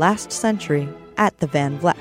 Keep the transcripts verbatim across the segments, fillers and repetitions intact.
last century at the Van Vleck.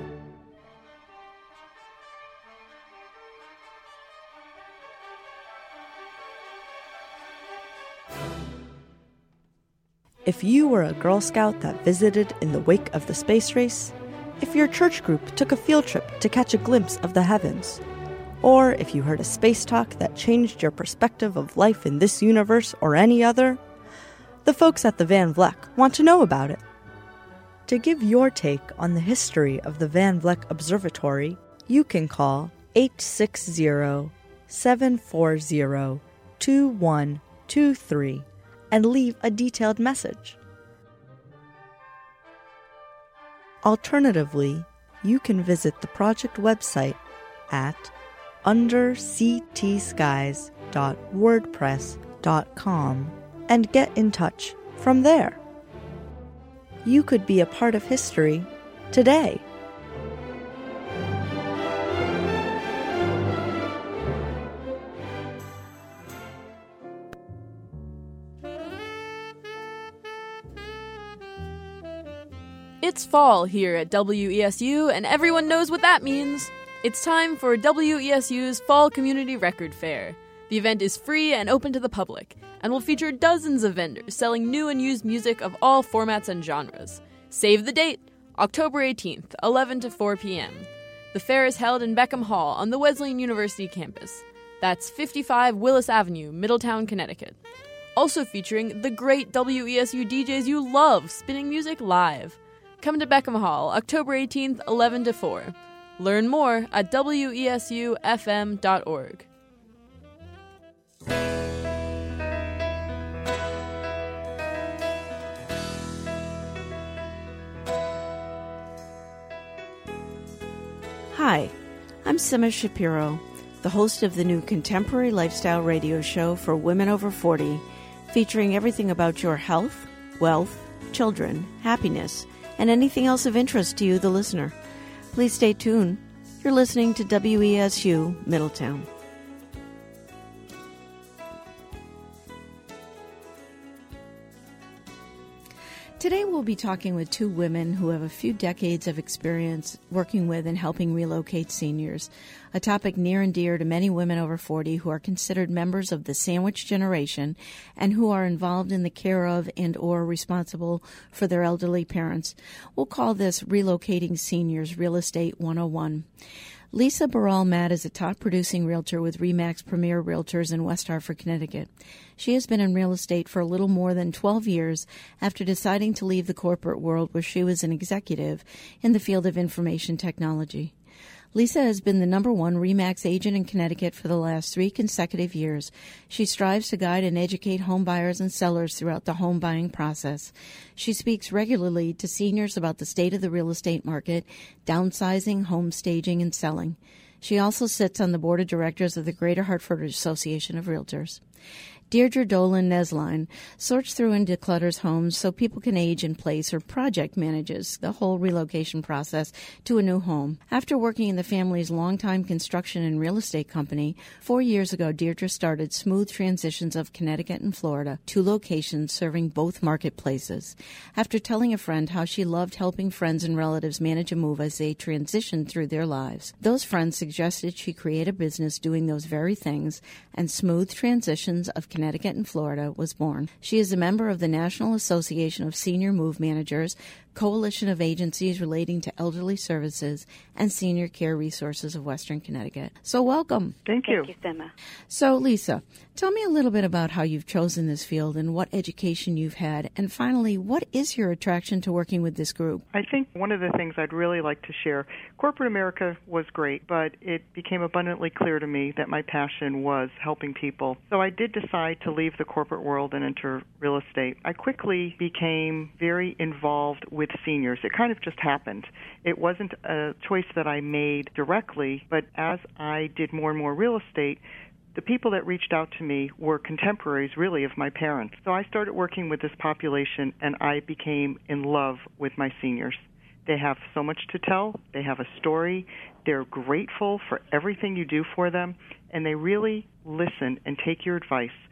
If you were a Girl Scout that visited in the wake of the space race, if your church group took a field trip to catch a glimpse of the heavens, or if you heard a space talk that changed your perspective of life in this universe or any other, the folks at the Van Vleck want to know about it. To give your take on the history of the Van Vleck Observatory, you can call eight six zero, seven four zero, two one two three and leave a detailed message. Alternatively, you can visit the project website at under c t skies dot wordpress dot com and get in touch from there. You could be a part of history today. It's fall here at W E S U, and everyone knows what that means. It's time for W E S U's Fall Community Record Fair. The event is free and open to the public, and will feature dozens of vendors selling new and used music of all formats and genres. Save the date, October eighteenth, eleven to four p.m. The fair is held in Beckham Hall on the Wesleyan University campus. That's fifty-five Willis Avenue, Middletown, Connecticut. Also featuring the great W E S U D Js you love spinning music live. Come to Beckham Hall, October eighteenth, eleven to four. Learn more at w e s u f m dot org. Hi, I'm Sima Shapiro, the host of the new contemporary lifestyle radio show for women over forty, featuring everything about your health, wealth, children, happiness, and anything else of interest to you, the listener. Please stay tuned. You're listening to W E S U Middletown. Today we'll be talking with two women who have a few decades of experience working with and helping relocate seniors, a topic near and dear to many women over forty who are considered members of the sandwich generation and who are involved in the care of and or responsible for their elderly parents. We'll call this Relocating Seniors Real Estate one oh one. Lisa Barral-Matt is a top-producing realtor with RE/MAX Premier Realtors in West Hartford, Connecticut. She has been in real estate for a little more than twelve years after deciding to leave the corporate world where she was an executive in the field of information technology. Lisa has been the number one RE/MAX agent in Connecticut for the last three consecutive years. She strives to guide and educate home buyers and sellers throughout the home buying process. She speaks regularly to seniors about the state of the real estate market, downsizing, home staging, and selling. She also sits on the board of directors of the Greater Hartford Association of Realtors. Deirdre Dolan Nesline sorts through and declutters homes so people can age in place or project manages the whole relocation process to a new home. After working in the family's longtime construction and real estate company, four years ago Deirdre started Smooth Transitions of Connecticut and Florida, two locations serving both marketplaces. After telling a friend how she loved helping friends and relatives manage a move as they transitioned through their lives, those friends suggested she create a business doing those very things, and Smooth Transitions of Connecticut and Florida was born. She is a member of the National Association of Senior Move Managers, coalition of agencies relating to elderly services and senior care resources of Western Connecticut. So welcome. Thank you. Thank you, Sima. So Lisa, tell me a little bit about how you've chosen this field and what education you've had. And finally, what is your attraction to working with this group? I think one of the things I'd really like to share, corporate America was great, but it became abundantly clear to me that my passion was helping people. So I did decide to leave the corporate world and enter real estate. I quickly became very involved with seniors. It kind of just happened. It wasn't a choice that I made directly, but as I did more and more real estate, the people that reached out to me were contemporaries, really, of my parents. So I started working with this population, and I became in love with my seniors. They have so much to tell. They have a story. They're grateful for everything you do for them, and they really listen and take your advice.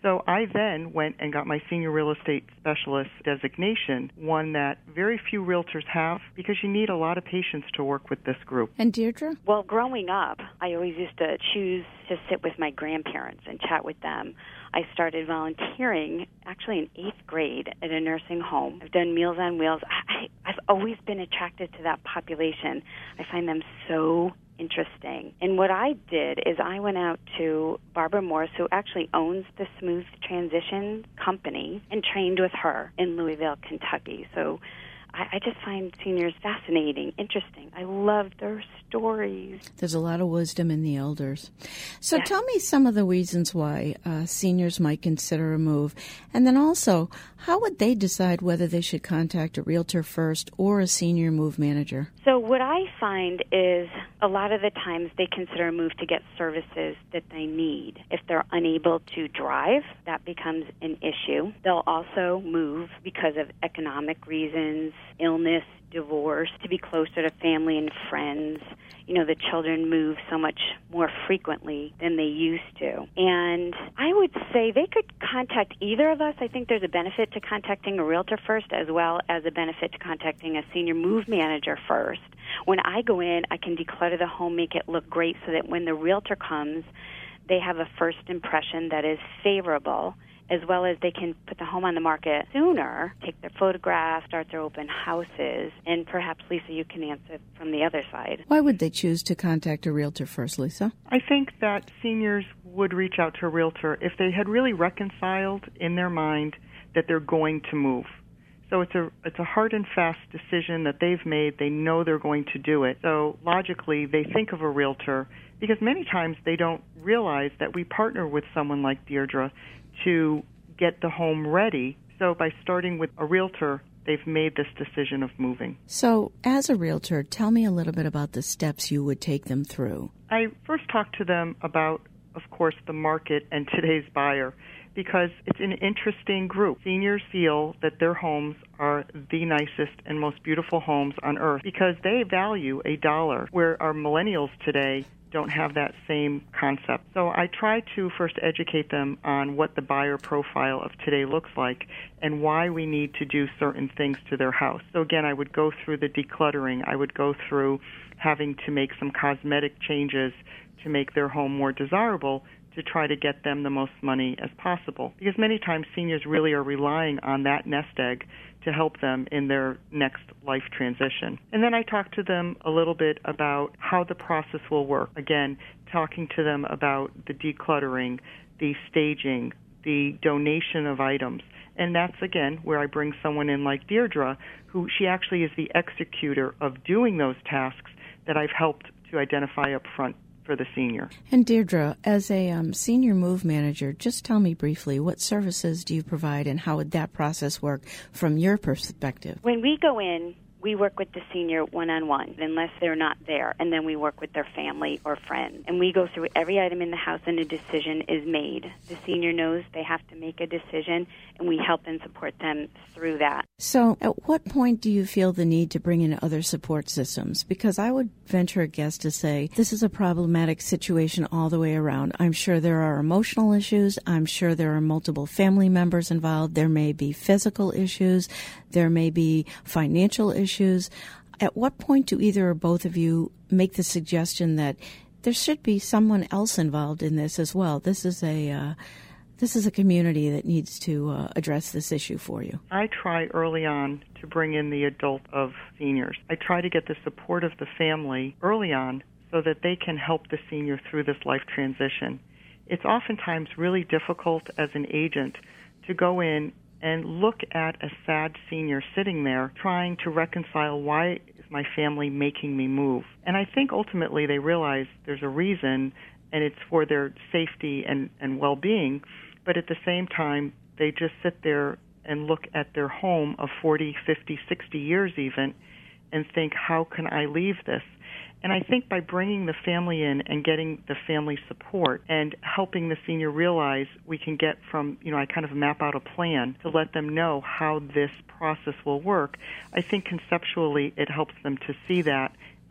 So I then went and got my senior real estate specialist designation, one that very few realtors have, because you need a lot of patience to work with this group. And Deirdre? Well, growing up, I always used to choose to sit with my grandparents and chat with them. I started volunteering actually in eighth grade at a nursing home. I've done Meals on Wheels. I, I've always been attracted to that population. I find them so interesting. And what I did is I went out to Barbara Morse, who actually owns the Smooth Transition Company, and trained with her in Louisville, Kentucky. So I, I just find seniors fascinating, interesting. I love their stories. There's a lot of wisdom in the elders. So Yes. tell me some of the reasons why uh, seniors might consider a move. And then also, how would they decide whether they should contact a realtor first or a senior move manager? So what I find is a lot of the times they consider a move to get services that they need. If they're unable to drive, that becomes an issue. They'll also move because of economic reasons, illness, divorce, to be closer to family and friends. You know, the children move so much more frequently than they used to. And I would say they could contact either of us. I think there's a benefit to contacting a realtor first as well as a benefit to contacting a senior move manager first. When I go in, I can declutter the home, make it look great so that when the realtor comes, they have a first impression that is favorable, as well as they can put the home on the market sooner, take their photographs, start their open houses, and perhaps, Lisa, you can answer from the other side. Why would they choose to contact a realtor first, Lisa? I think that seniors would reach out to a realtor if they had really reconciled in their mind that they're going to move. So it's a it's a hard and fast decision that they've made. They know they're going to do it. So logically, they think of a realtor, because many times they don't realize that we partner with someone like Deirdre to get the home ready. So by starting with a realtor, they've made this decision of moving. So as a realtor, tell me a little bit about the steps you would take them through. I first talked to them about, of course, the market and today's buyer, because it's an interesting group. Seniors feel that their homes are the nicest and most beautiful homes on earth because they value a dollar, where our millennials today don't have that same concept. So I try to first educate them on what the buyer profile of today looks like and why we need to do certain things to their house. So again, I would go through the decluttering. I would go through having to make some cosmetic changes to make their home more desirable, to try to get them the most money as possible. Because many times seniors really are relying on that nest egg to help them in their next life transition. And then I talk to them a little bit about how the process will work. Again, talking to them about the decluttering, the staging, the donation of items. And that's, again, where I bring someone in like Deirdre, who she actually is the executor of doing those tasks that I've helped to identify up front for the senior. And Deirdre, as a um, senior move manager, just tell me briefly, what services do you provide and how would that process work from your perspective? When we go in, we work with the senior one-on-one, unless they're not there, and then we work with their family or friends. And we go through every item in the house, and a decision is made. The senior knows they have to make a decision, and we help and support them through that. So at what point do you feel the need to bring in other support systems? Because I would venture a guess to say this is a problematic situation all the way around. I'm sure there are emotional issues. I'm sure there are multiple family members involved. There may be physical issues. There may be financial issues. At what point do either or both of you make the suggestion that there should be someone else involved in this as well? This is a uh, this is a community that needs to uh, address this issue for you. I try early on to bring in the adult of seniors. I try to get the support of the family early on so that they can help the senior through this life transition. It's oftentimes really difficult as an agent to go in and look at a sad senior sitting there trying to reconcile, why is my family making me move? And I think ultimately they realize there's a reason, and it's for their safety and, and well-being, but at the same time, they just sit there and look at their home of forty, fifty, sixty years even and think, how can I leave this? And I think by bringing the family in and getting the family support and helping the senior realize we can get from, you know, I kind of map out a plan to let them know how this process will work, I think conceptually it helps them to see that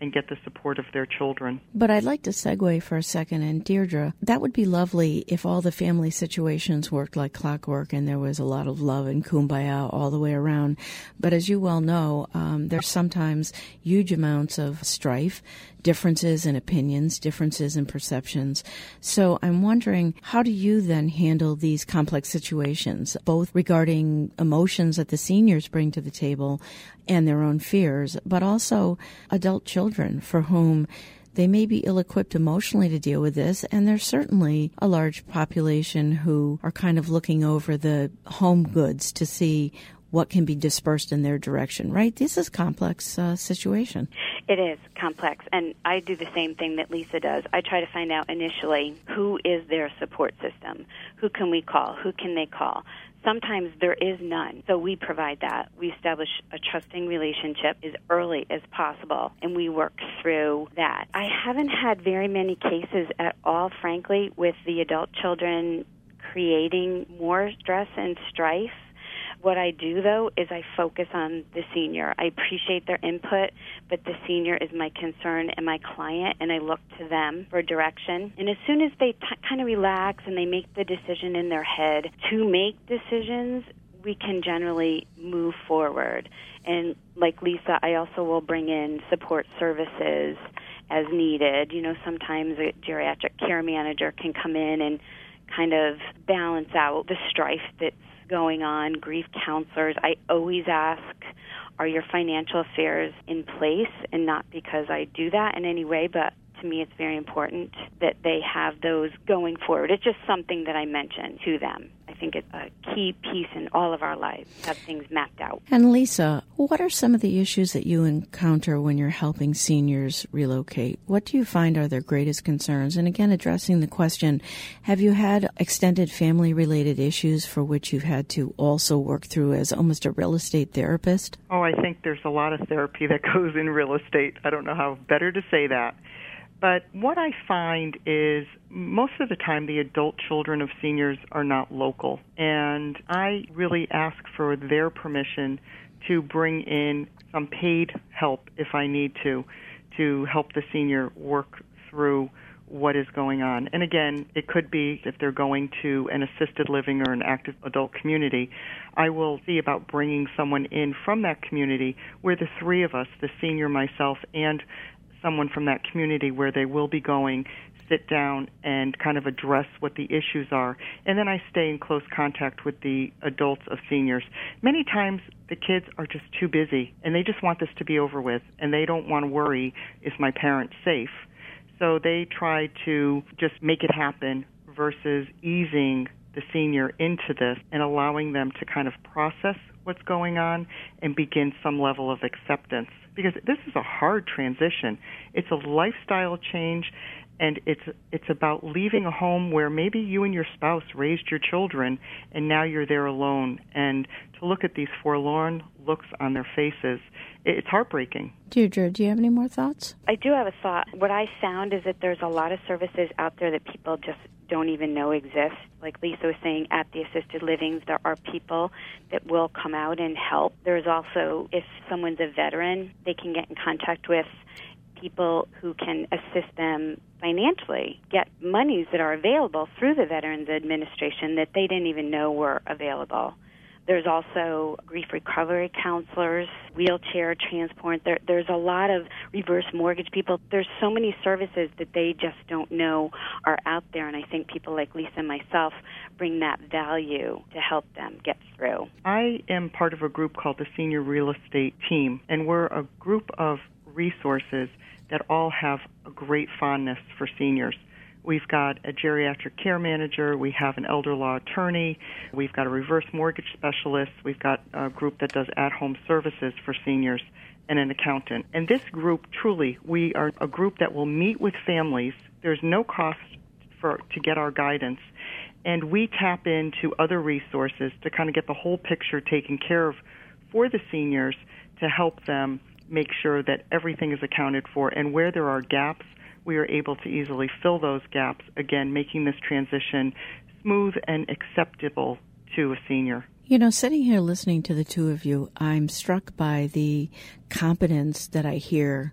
and get the support of their children. But I'd like to segue for a second. And Deirdre, that would be lovely if all the family situations worked like clockwork and there was a lot of love and kumbaya all the way around. But as you well know, um, there's sometimes huge amounts of strife, differences in opinions, differences in perceptions. So I'm wondering, how do you then handle these complex situations, both regarding emotions that the seniors bring to the table and their own fears, but also adult children for whom they may be ill-equipped emotionally to deal with this, and there's certainly a large population who are kind of looking over the home goods to see what can be dispersed in their direction, right? This is a complex uh, situation. It is complex, and I do the same thing that Lisa does. I try to find out initially who is their support system, who can we call, who can they call. Sometimes there is none, so we provide that. We establish a trusting relationship as early as possible, and we work through that. I haven't had very many cases at all, frankly, with the adult children creating more stress and strife. What I do, though, is I focus on the senior. I appreciate their input, but the senior is my concern and my client, and I look to them for direction. And as soon as they t- kind of relax and they make the decision in their head to make decisions, we can generally move forward. And like Lisa, I also will bring in support services as needed. You know, sometimes a geriatric care manager can come in and kind of balance out the strife that's going on, grief counselors. I always ask, are your financial affairs in place? And not because I do that in any way, but to me it's very important that they have those going forward. It's just something that I mention to them. I think it's a key piece in all of our lives, have things mapped out. And Lisa, what are some of the issues that you encounter when you're helping seniors relocate? What do you find are their greatest concerns? And again, addressing the question, have you had extended family-related issues for which you've had to also work through as almost a real estate therapist? Oh, I think there's a lot of therapy that goes in real estate. I don't know how better to say that. But what I find is most of the time the adult children of seniors are not local. And I really ask for their permission to bring in some paid help if I need to, to help the senior work through what is going on. And again, it could be if they're going to an assisted living or an active adult community, I will see about bringing someone in from that community where the three of us, the senior, myself, and someone from that community where they will be going, sit down and kind of address what the issues are. And then I stay in close contact with the adults of seniors. Many times the kids are just too busy and they just want this to be over with and they don't want to worry, is my parent safe? So they try to just make it happen versus easing the senior into this and allowing them to kind of process what's going on and begin some level of acceptance. Because this is a hard transition. It's a lifestyle change, and it's it's about leaving a home where maybe you and your spouse raised your children, and now you're there alone. And to look at these forlorn looks on their faces, it's heartbreaking. Deirdre, do you have any more thoughts? I do have a thought. What I found is that there's a lot of services out there that people just don't even know exist. Like Lisa was saying, at the assisted livings, there are people that will come out and help. There's also, if someone's a veteran, they can get in contact with people who can assist them financially, get monies that are available through the Veterans Administration that they didn't even know were available. There's also grief recovery counselors, wheelchair transport. There, there's a lot of reverse mortgage people. There's so many services that they just don't know are out there, and I think people like Lisa and myself bring that value to help them get through. I am part of a group called the Senior Real Estate Team, and we're a group of resources that all have a great fondness for seniors. We've got a geriatric care manager, we have an elder law attorney, we've got a reverse mortgage specialist, we've got a group that does at-home services for seniors, and an accountant. And this group, truly, we are a group that will meet with families. There's no cost for to get our guidance, and we tap into other resources to kind of get the whole picture taken care of for the seniors to help them make sure that everything is accounted for, and where there are gaps, we are able to easily fill those gaps, again, making this transition smooth and acceptable to a senior. You know, sitting here listening to the two of you, I'm struck by the competence that I hear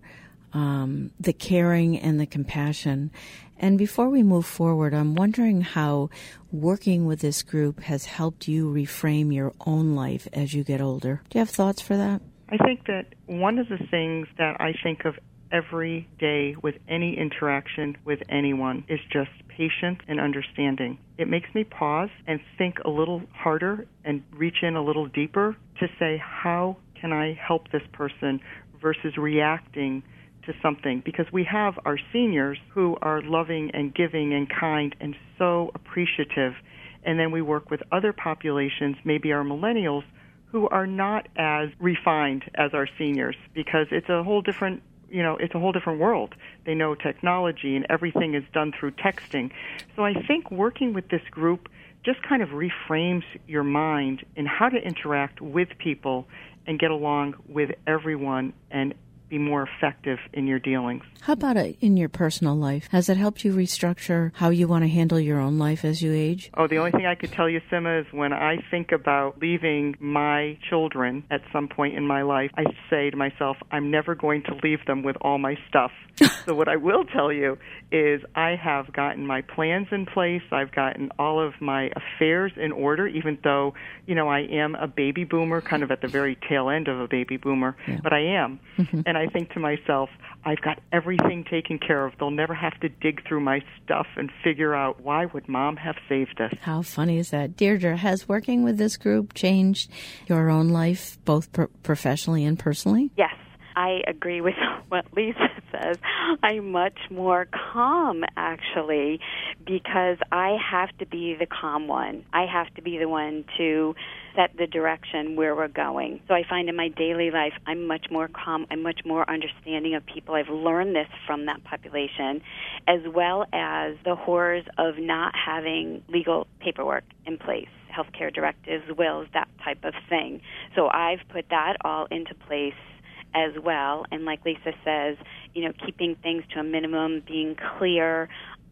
um, the caring and the compassion. And before we move forward, I'm wondering how working with this group has helped you reframe your own life as you get older. Do you have thoughts for that? I think that one of the things that I think of every day with any interaction with anyone is just patience and understanding. It makes me pause and think a little harder and reach in a little deeper to say, how can I help this person versus reacting to something? Because we have our seniors who are loving and giving and kind and so appreciative. And then we work with other populations, maybe our millennials, who are not as refined as our seniors, because it's a whole different You know, it's a whole different world. They know technology and everything is done through texting. So I think working with this group just kind of reframes your mind in how to interact with people and get along with everyone and be more effective in your dealings. How about it in your personal life? Has it helped you restructure how you want to handle your own life as you age? Oh, the only thing I could tell you, Sima, is when I think about leaving my children at some point in my life, I say to myself, I'm never going to leave them with all my stuff. So what I will tell you is I have gotten my plans in place. I've gotten all of my affairs in order, even though, you know, I am a baby boomer, kind of at the very tail end of a baby boomer, yeah. But I am. Mm-hmm. And I think to myself, I've got everything taken care of. They'll never have to dig through my stuff and figure out, why would Mom have saved us? How funny is that? Deirdre, has working with this group changed your own life, both pro- professionally and personally? Yes. I agree with what Lisa says. I'm much more calm, actually, because I have to be the calm one. I have to be the one to set the direction where we're going. So I find in my daily life, I'm much more calm. I'm much more understanding of people. I've learned this from that population, as well as the horrors of not having legal paperwork in place. Healthcare directives, wills, that type of thing. So I've put that all into place as well. And like Lisa says, you know, keeping things to a minimum, being clear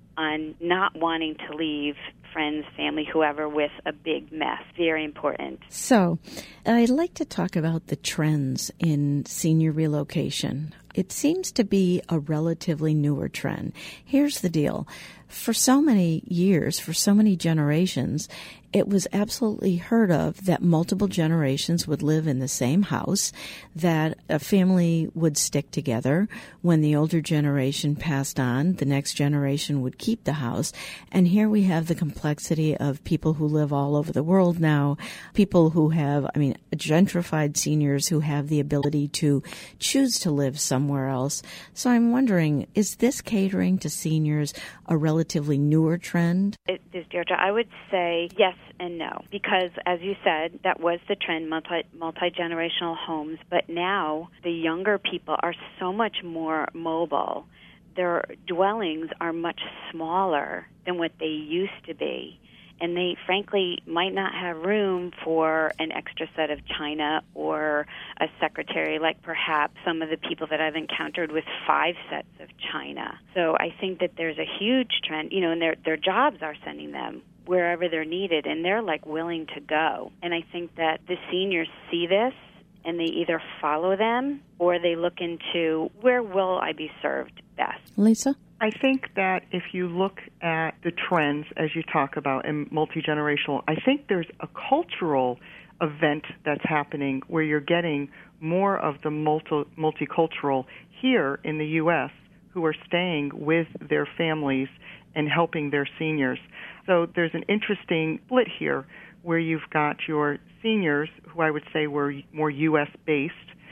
on not wanting to leave friends, family, whoever, with a big mess. Very important. So I'd like to talk about the trends in senior relocation. It seems to be a relatively newer trend. Here's the deal. For so many years, for so many generations, it was absolutely heard of that multiple generations would live in the same house, that a family would stick together. When the older generation passed on, the next generation would keep the house. And here we have the complexity of people who live all over the world now, people who have, I mean, gentrified seniors who have the ability to choose to live somewhere else. So I'm wondering, is this catering to seniors a relatively newer trend? It is, Deirdre. I would say yes and no, because as you said, that was the trend, multi, multi-generational homes, but now the younger people are so much more mobile. Their dwellings are much smaller than what they used to be, and they frankly might not have room for an extra set of china or a secretary, like perhaps some of the people that I've encountered with five sets of china. So I think that there's a huge trend, you know, and their their jobs are sending them wherever they're needed, and they're like willing to go. And I think that the seniors see this, and they either follow them or they look into, where will I be served best? Lisa? I think that if you look at the trends, as you talk about, in multi-generational, I think there's a cultural event that's happening where you're getting more of the multi- multicultural here in the U S who are staying with their families and helping their seniors. So there's an interesting split here where you've got your seniors, who I would say were more U S-based,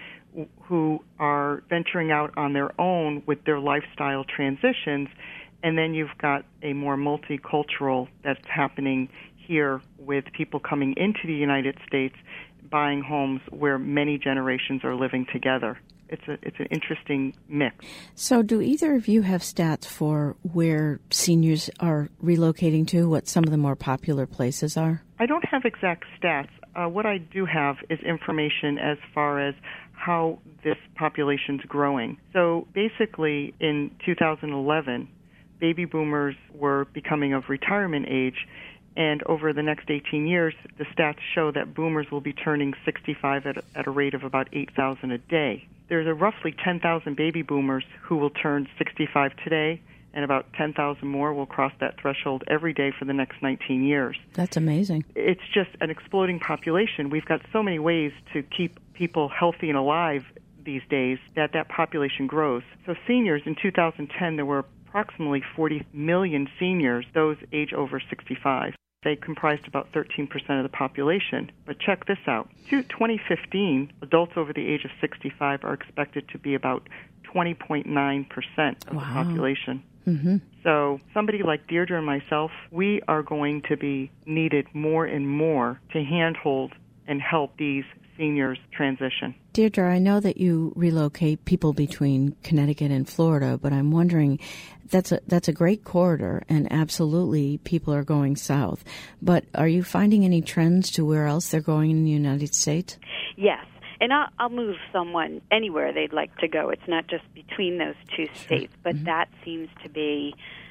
who are venturing out on their own with their lifestyle transitions, and then you've got a more multicultural that's happening here with people coming into the United States, buying homes where many generations are living together. It's a it's an interesting mix. So do either of you have stats for where seniors are relocating to, what some of the more popular places are? I don't have exact stats. Uh, what I do have is information as far as how this population's growing. So basically in two thousand eleven, baby boomers were becoming of retirement age, and over the next eighteen years, the stats show that boomers will be turning sixty-five at, at a rate of about eight thousand a day. there's a roughly ten thousand baby boomers who will turn sixty-five today, and about ten thousand more will cross that threshold every day for the next nineteen years. That's amazing. It's just an exploding population. We've got so many ways to keep people healthy and alive these days that that population grows. So seniors, in two thousand ten, there were approximately forty million seniors, those age over sixty-five. They comprised about thirteen percent of the population. But check this out. To twenty fifteen, adults over the age of sixty-five are expected to be about twenty point nine percent of wow. the population. Mm-hmm. So somebody like Deirdre and myself, we are going to be needed more and more to handhold and help these seniors transition. Deirdre, I know that you relocate people between Connecticut and Florida, but I'm wondering, that's a that's a great corridor, and absolutely people are going south. But are you finding any trends to where else they're going in the United States? Yes. And I'll, I'll move someone anywhere they'd like to go. It's not just between those two states, but mm-hmm. that seems to be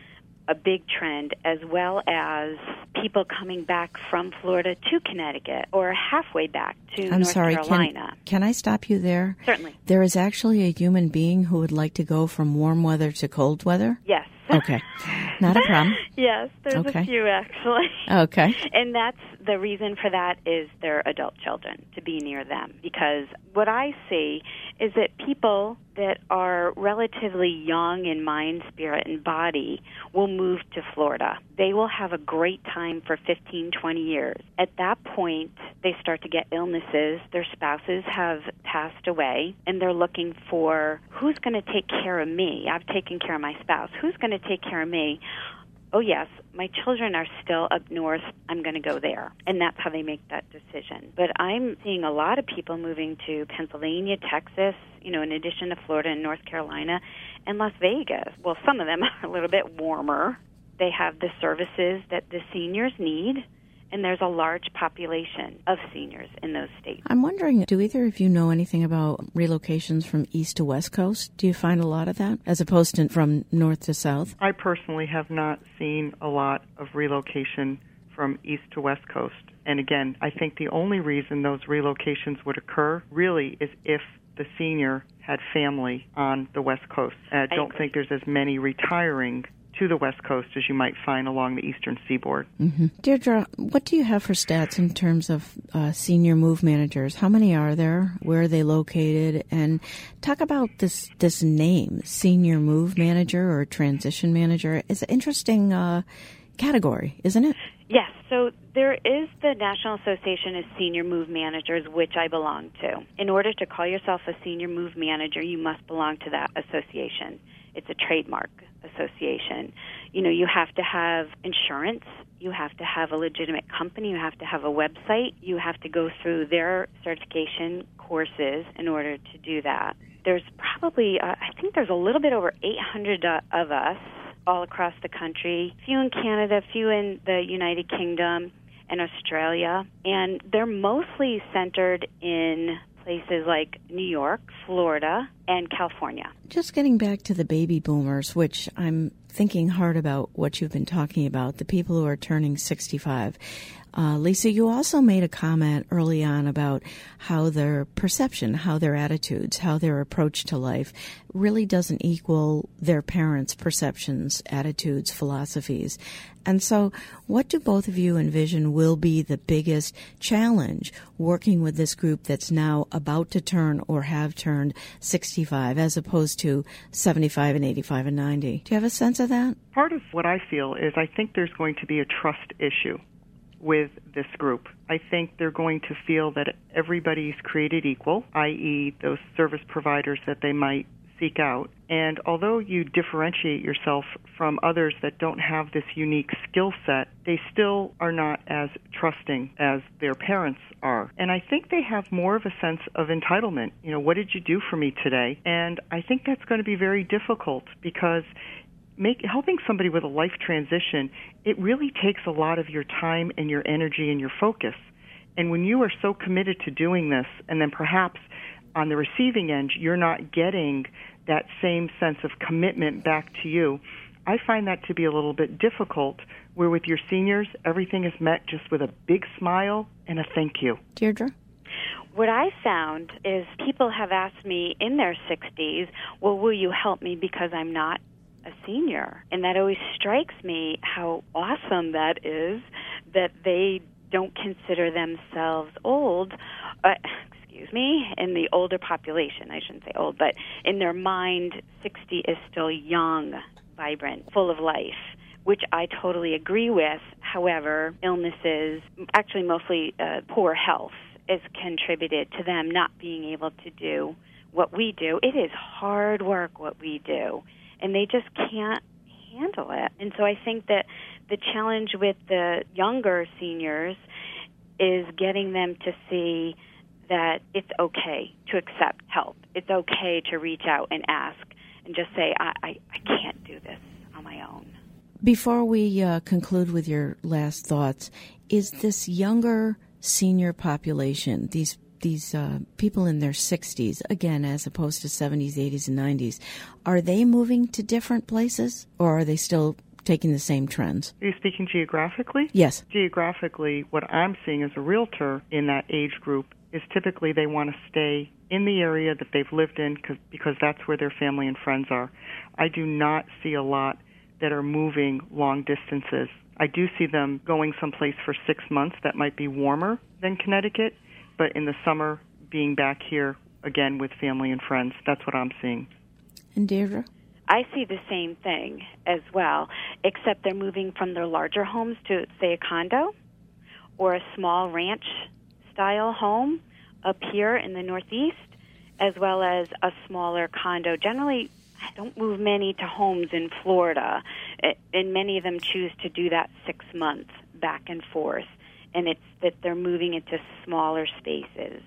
a big trend, as well as people coming back from Florida to Connecticut or halfway back to I'm North sorry, Carolina. Can, can I stop you there? Certainly. There is actually a human being who would like to go from warm weather to cold weather? Yes. Okay. Not a problem. Yes, there's okay. a few actually. Okay. And that's the reason for that is their adult children, to be near them. Because what I see is that people that are relatively young in mind, spirit, and body will move to Florida. They will have a great time for fifteen, twenty years. At that point, they start to get illnesses. Their spouses have passed away, and they're looking for, who's going to take care of me? I've taken care of my spouse. Who's going to take care of me? Oh, yes, my children are still up north. I'm going to go there. And that's how they make that decision. But I'm seeing a lot of people moving to Pennsylvania, Texas, you know, in addition to Florida and North Carolina, and Las Vegas. Well, some of them are a little bit warmer. They have the services that the seniors need, and there's a large population of seniors in those states. I'm wondering, do either of you know anything about relocations from east to west coast? Do you find a lot of that, as opposed to from north to south? I personally have not seen a lot of relocation from east to west coast. And again, I think the only reason those relocations would occur really is if the senior had family on the west coast. I don't I think there's as many retiring to the west coast as you might find along the eastern seaboard. Mm-hmm. Deirdre, what do you have for stats in terms of uh, senior move managers? How many are there? Where are they located? And talk about this this name, senior move manager or transition manager. It's an interesting uh, category, isn't it? Yes. So there is the National Association of Senior Move Managers, which I belong to. In order to call yourself a senior move manager, you must belong to that association. It's a trademark association. You know, you have to have insurance, you have to have a legitimate company, you have to have a website, you have to go through their certification courses in order to do that. There's probably, uh, I think there's a little bit over eight hundred uh, of us all across the country, few in Canada, few in the United Kingdom and Australia, and they're mostly centered in places like New York, Florida, and California. Just getting back to the baby boomers, which I'm thinking hard about what you've been talking about, the people who are turning sixty-five. Uh, Lisa, you also made a comment early on about how their perception, how their attitudes, how their approach to life really doesn't equal their parents' perceptions, attitudes, philosophies. And so what do both of you envision will be the biggest challenge working with this group that's now about to turn or have turned sixty-five as opposed to seventy-five and eighty-five and ninety? Do you have a sense of that? Part of what I feel is I think there's going to be a trust issue with this group. I think they're going to feel that everybody's created equal, that is those service providers that they might seek out. And although you differentiate yourself from others that don't have this unique skill set, they still are not as trusting as their parents are. And I think they have more of a sense of entitlement. You know, what did you do for me today? And I think that's going to be very difficult because Make, helping somebody with a life transition, it really takes a lot of your time and your energy and your focus. And when you are so committed to doing this, and then perhaps on the receiving end, you're not getting that same sense of commitment back to you, I find that to be a little bit difficult, where with your seniors, everything is met just with a big smile and a thank you. Deirdre? What I found is people have asked me in their sixties, well, will you help me because I'm not a senior? And that always strikes me how awesome that is, that they don't consider themselves old, uh, excuse me, in the older population. I shouldn't say old, but in their mind, sixty is still young, vibrant, full of life, which I totally agree with. However, illnesses, actually mostly uh, poor health, has contributed to them not being able to do what we do. It is hard work what we do, and they just can't handle it. And so I think that the challenge with the younger seniors is getting them to see that it's okay to accept help. It's okay to reach out and ask and just say, I, I, I can't do this on my own. Before we uh, conclude with your last thoughts, is this younger senior population, these these uh, people in their sixties, again, as opposed to seventies, eighties, and nineties, are they moving to different places, or are they still taking the same trends? Are you speaking geographically? Yes. Geographically, what I'm seeing as a realtor in that age group is typically they want to stay in the area that they've lived in cause, because that's where their family and friends are. I do not see a lot that are moving long distances. I do see them going someplace for six months that might be warmer than Connecticut, but in the summer being back here again with family and friends. That's what I'm seeing. And Deirdre? I see the same thing as well, except they're moving from their larger homes to, say, a condo or a small ranch-style home up here in the Northeast, as well as a smaller condo. Generally, I don't move many to homes in Florida, and many of them choose to do that six months back and forth, and it's that they're moving into smaller spaces.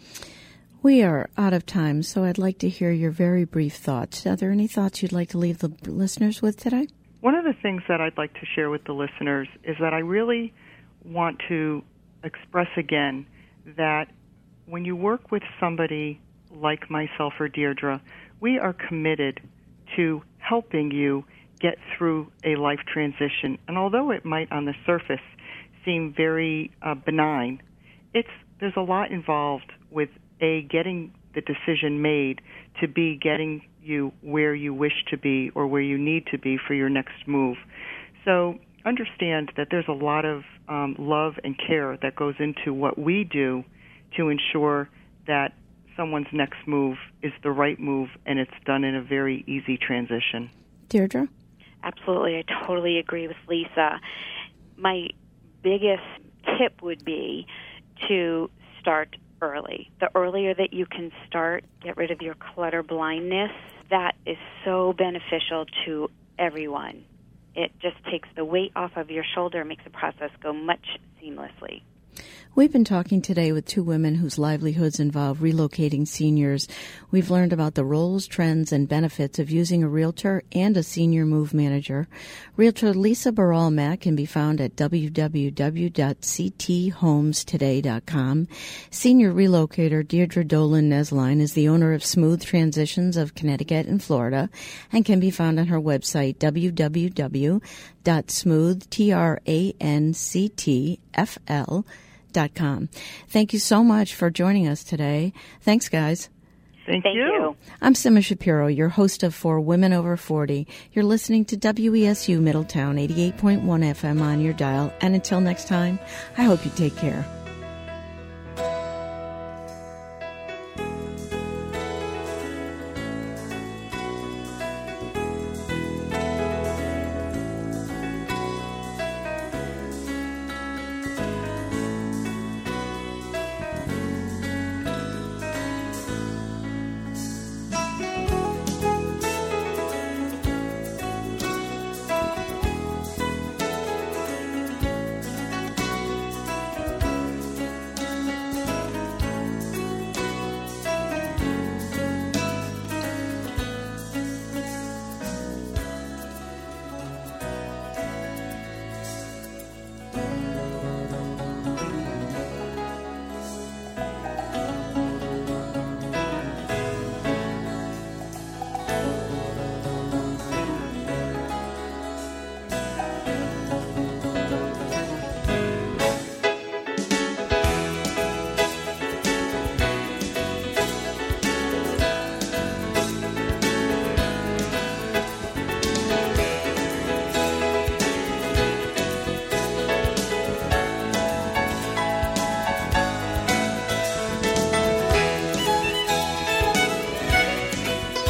We are out of time, so I'd like to hear your very brief thoughts. Are there any thoughts you'd like to leave the listeners with today? One of the things that I'd like to share with the listeners is that I really want to express again that when you work with somebody like myself or Deirdre, we are committed to helping you get through a life transition. And although it might on the surface seem very uh, benign, it's there's a lot involved with A, getting the decision made, to B, getting you where you wish to be or where you need to be for your next move. So understand that there's a lot of um, love and care that goes into what we do to ensure that someone's next move is the right move and it's done in a very easy transition. Deirdre? Absolutely. I totally agree with Lisa. My biggest tip would be to start early. The earlier that you can start, get rid of your clutter blindness, that is so beneficial to everyone. It just takes the weight off of your shoulder and makes the process go much seamlessly. We've been talking today with two women whose livelihoods involve relocating seniors. We've learned about the roles, trends, and benefits of using a realtor and a senior move manager. Realtor Lisa Barral-Mack can be found at w w w dot c t homes today dot com. Senior relocator Deirdre Dolan-Nesline is the owner of Smooth Transitions of Connecticut and Florida and can be found on her website w w w dot smooth transitions dot com. Thank you so much for joining us today. Thanks, guys. Thank, Thank you. you. I'm Sima Shapiro, your host of For Women Over forty. You're listening to W E S U Middletown, eighty-eight point one F M on your dial. And until next time, I hope you take care.